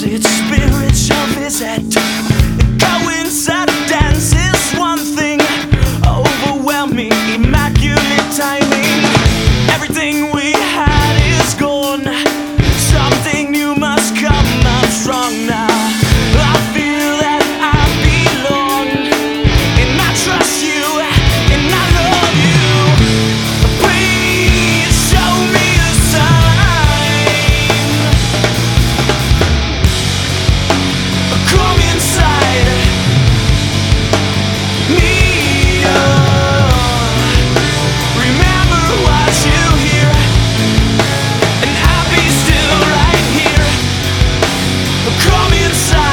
twisted spiritual visit. Go inside and dance is one thing, overwhelming, immaculate timing. Everything we had is gone, something new must come out strong now. I feel that I belong, and I trust you, and I love you. Please show me a sign. Come inside me. Remember what you hear, and I'll be still right here. Come inside.